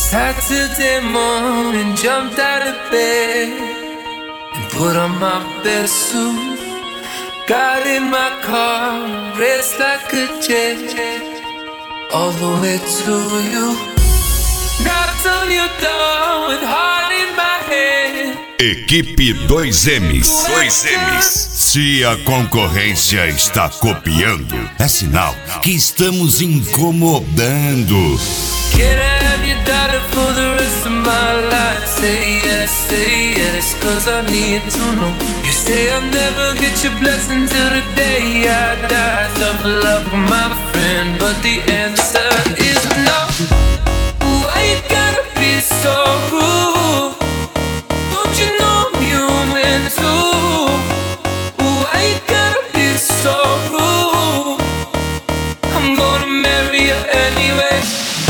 Saturday morning, jumped out of bed and put on my best suit. Got in my car, raced like a jet, all the way to you. Knocked on your door with heart in my head. Equipe 2Ms. Se a concorrência está copiando, é sinal que estamos incomodando. Can I have your daughter for the rest of my life? Say yes, cause I need to know. You say I'll never get your blessing till the day I die. Tough love, my friend, but the answer is no. Why you gotta be so rude? Don't you know I'm human too? Why you gotta be so rude? I'm gonna marry you anyway.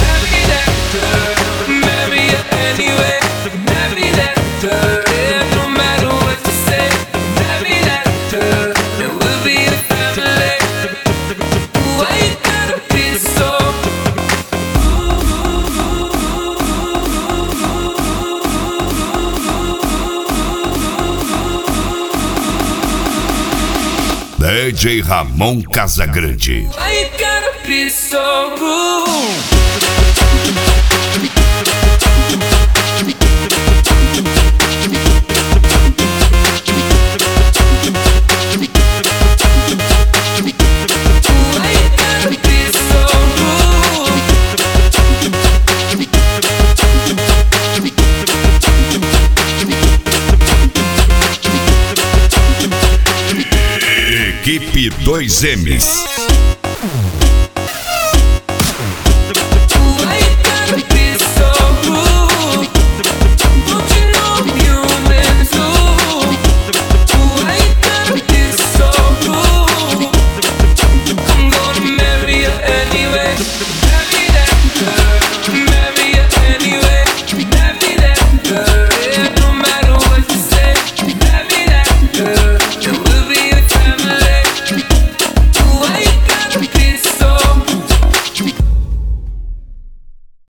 Marry you anyway. Marry that girl. Yeah, no matter what you say. Marry that girl. And we'll be a family. Why you gotta be so? DJ Ramon Casagrande. Why you gotta be so rude? Equipe 2Ms.